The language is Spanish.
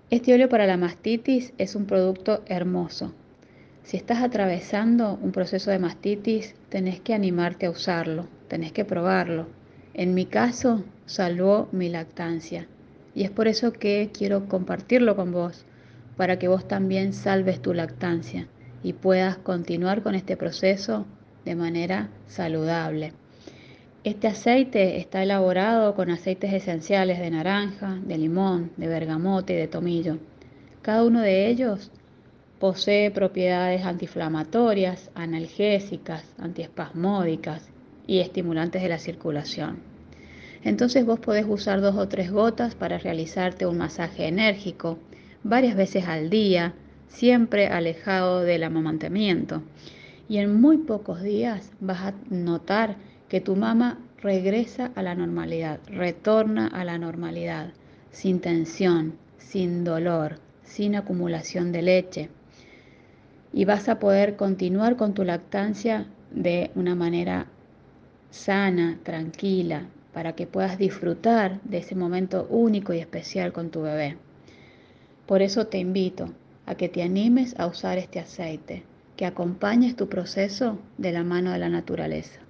Este óleo para la mastitis es un producto hermoso. Si estás atravesando un proceso de mastitis, tenés que animarte a usarlo, tenés que probarlo. En mi caso, salvó mi lactancia y es por eso que quiero compartirlo con vos, para que vos también salves tu lactancia y puedas continuar con este proceso de manera saludable. Este aceite está elaborado con aceites esenciales de naranja, de limón, de bergamote y de tomillo. Cada uno de ellos posee propiedades antiinflamatorias, analgésicas, antiespasmódicas y estimulantes de la circulación. Entonces vos podés usar 2 o 3 gotas para realizarte un masaje enérgico varias veces al día, siempre alejado del amamantamiento. Y en muy pocos días vas a notar que tu mama regresa a la normalidad, retorna a la normalidad, sin tensión, sin dolor, sin acumulación de leche. Y vas a poder continuar con tu lactancia de una manera sana, tranquila, para que puedas disfrutar de ese momento único y especial con tu bebé. Por eso te invito a que te animes a usar este aceite, que acompañes tu proceso de la mano de la naturaleza.